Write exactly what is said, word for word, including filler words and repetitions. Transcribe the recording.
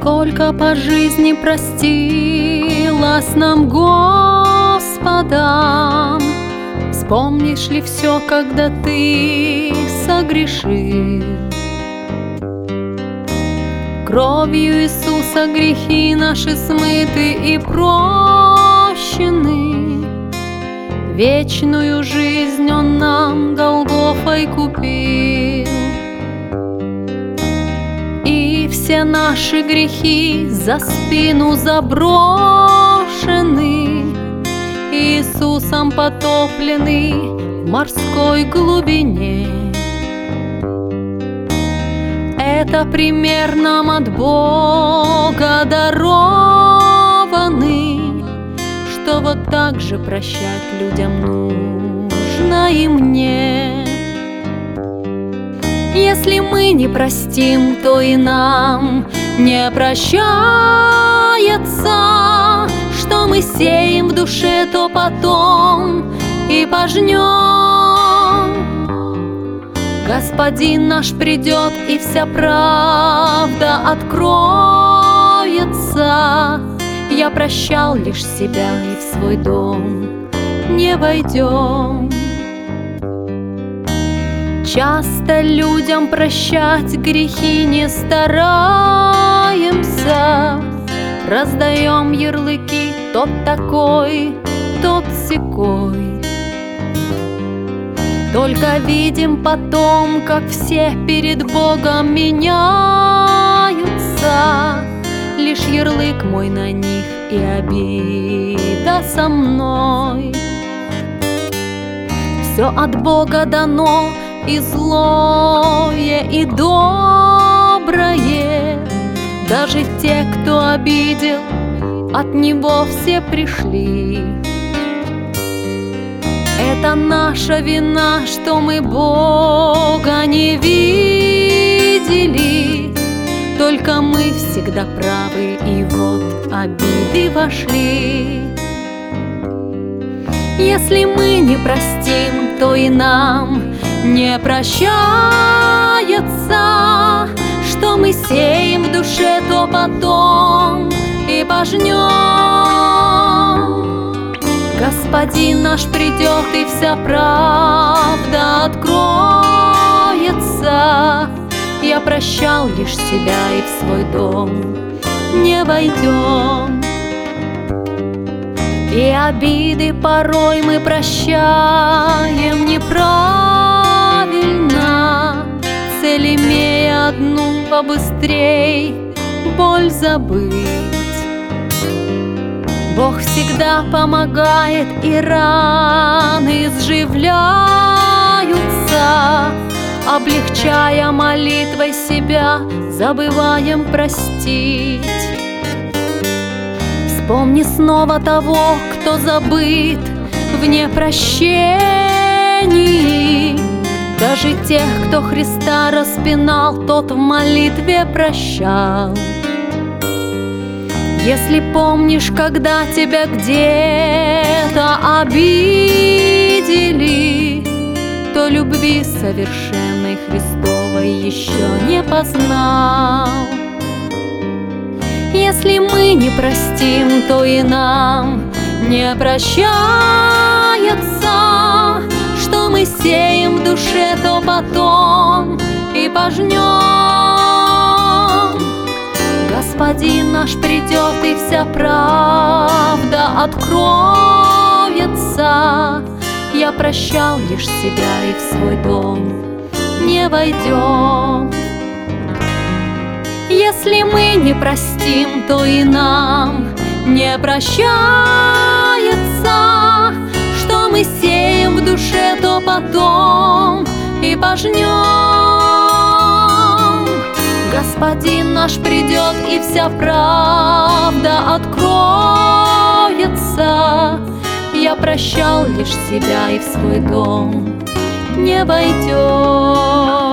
Сколько по жизни простилось нам Господом, вспомнишь ли все, когда ты согрешил? Кровью Иисуса грехи наши смыты и прощены. Вечную жизнь Он нам Голгофой купил. И все наши грехи за спину заброшены, Иисусом потоплены в морской глубине. Это пример нам от Бога дарованный, что вот так же прощать людям нужно и мне. Если мы не простим, то и нам не прощается. Что мы сеем в душе, то потом и пожнем. Господин наш придет, и вся правда откроется. Я прощал лишь себя, и в свой дом не войдем. Часто людям прощать грехи не стараемся. Раздаем ярлыки: тот такой, тот сякой. Только видим потом, как все перед Богом меняются. Лишь ярлык мой на них и обида со мной. Все от Бога дано, и злое, и доброе. Даже те, кто обидел, от Него все пришли. Это наша вина, что мы Бога не видели. Только мы всегда правы, и вот обиды вошли. Если мы не простим, то и нам не прощается. Что мы сеем в душе, то потом и пожнем. Господин наш придет, и вся правда откроется. Я прощал лишь себя, и в свой дом не войдем. И обиды порой мы прощаем неправильно, цель имея одну: побыстрей боль забыть. Бог всегда помогает, и раны сживляются. Облегчая молитвой себя, забываем простить. Вспомни снова того, кто забыт в непрощении. Даже тех, кто Христа распинал, тот в молитве прощал. Если помнишь, когда тебя где-то обидели, то любви совершенной Христовой еще не познал. Если мы не простим, то и нам не прощается. Что мы сеем в душе, то потом и пожнем. Господин наш придет, и вся правда откроется. Я прощал лишь себя, и в свой дом не войдем. Если мы не простим, то и нам не прощается. Что мы сеем в душе, то потом и пожнем. Господин наш придет, и вся правда откроется. Я прощал лишь себя, и в свой дом не войдем.